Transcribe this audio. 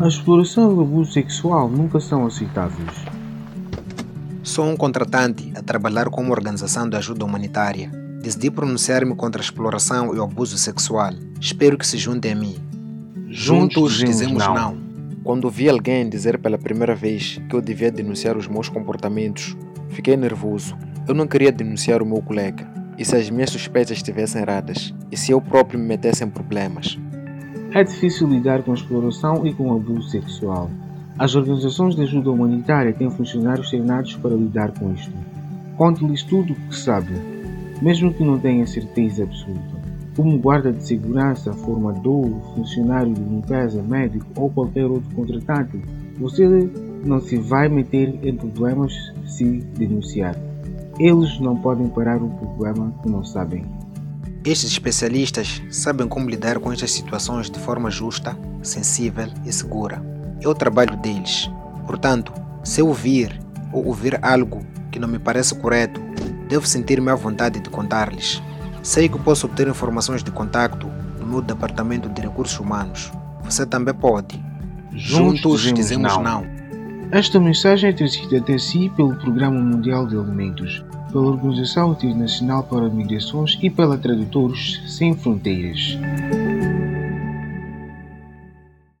A exploração e o abuso sexual nunca são aceitáveis. Sou um contratante a trabalhar com uma organização de ajuda humanitária. Decidi pronunciar-me contra a exploração e o abuso sexual. Espero que se juntem a mim. Juntos dizemos não. Quando ouvi alguém dizer pela primeira vez que eu devia denunciar os meus comportamentos, fiquei nervoso. Eu não queria denunciar o meu colega. E se as minhas suspeitas estivessem erradas? E se eu próprio me metesse em problemas? É difícil lidar com a exploração e com o abuso sexual. As organizações de ajuda humanitária têm funcionários treinados para lidar com isto. Conte-lhes tudo o que sabe, mesmo que não tenha certeza absoluta. Como guarda de segurança, formador, funcionário de limpeza, médico ou qualquer outro contratante, você não se vai meter em problemas se denunciar. Eles não podem parar um problema que não sabem. Estes especialistas sabem como lidar com estas situações de forma justa, sensível e segura. É o trabalho deles. Portanto, se eu ouvir ou ouvir algo que não me parece correto, devo sentir-me à vontade de contar-lhes. Sei que posso obter informações de contacto no meu departamento de recursos humanos. Você também pode. Juntos dizemos não. Esta mensagem é trazida até si pelo Programa Mundial de Alimentos, pela Organização Internacional para Migrações e pela Tradutores Sem Fronteiras.